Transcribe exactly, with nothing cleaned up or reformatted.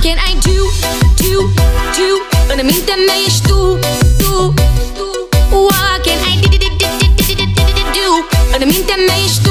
can I do, do, do? În mintea mea ești tu, tu, tu. What can I do, do, do, do, do, do, do? În mintea mea ești tu.